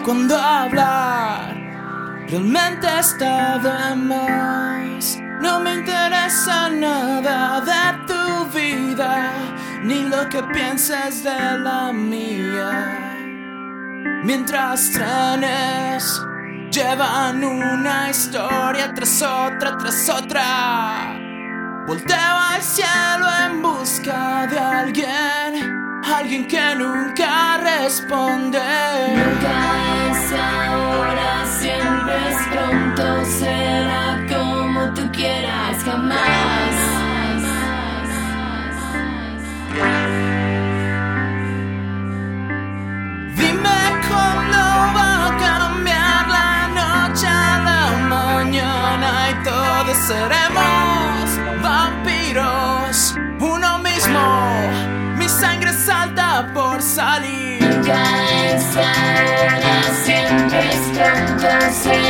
cuando hablar realmente está de más. No me interesa nada de tu vida, ni lo que pienses de la mía. Mientras trenes llevan una historia tras otra, volteo al cielo en busca de alguien que nunca responde. Nunca es ahora, siempre es pronto, será como tú quieras, jamás. Dime cuándo va a cambiar la noche a la mañana y todos seremos vampiros, uno mismo. Mi sangre salta por salir. Nunca es ahora, siempre es pronto, será